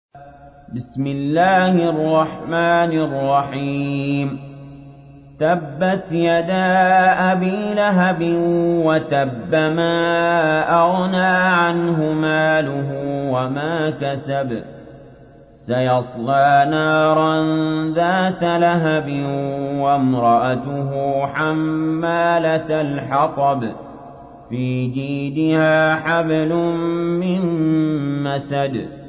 بسم الله الرحمن الرحيم تبت يدا أبي لهب وتب ما أغنى عنه ماله وما كسب سيصلى نارا ذات لهب وامرأته حمالة الحطب في جيدها حبل من مسد